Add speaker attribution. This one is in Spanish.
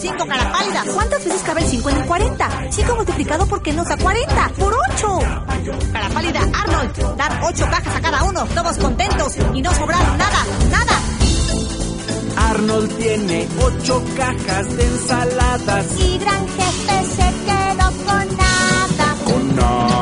Speaker 1: 5 cara pálida.
Speaker 2: ¿Cuántas veces cabe el 5 en el 40? 5 multiplicado por qué nos da 40. ¡Por 8!
Speaker 1: Cara pálida, Arnold. Dar 8 cajas a cada uno. Todos contentos y no sobraron nada.
Speaker 3: Arnold tiene 8 cajas de ensaladas.
Speaker 2: Y Gran Jefe se quedó con nada.
Speaker 3: Con nada.